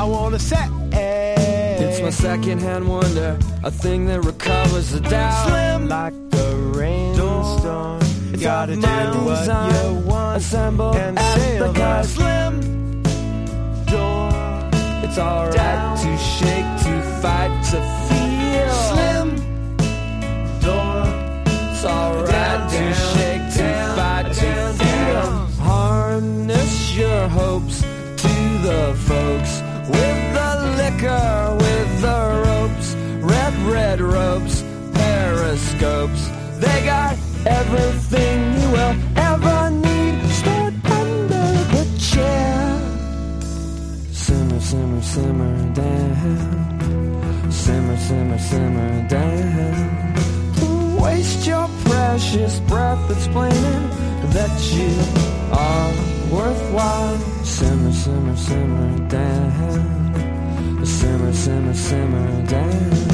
wanna say it's my second-hand wonder, a thing that recovers the doubt. Slim like a rainstorm. You gotta do what you want, assemble and at sail the car. slim door. It's alright to shake, to fight, to feel. Slim door. It's alright to shake, to fight, to feel. Harness your hopes to the folks with the liquor, with the ropes, red ropes, periscopes. They got everything you will ever need stored under the chair. Simmer, simmer, simmer down. Simmer, simmer, simmer down. Don't waste your precious breath explaining that you are worthwhile. Simmer, simmer, simmer down. Simmer, simmer, simmer down.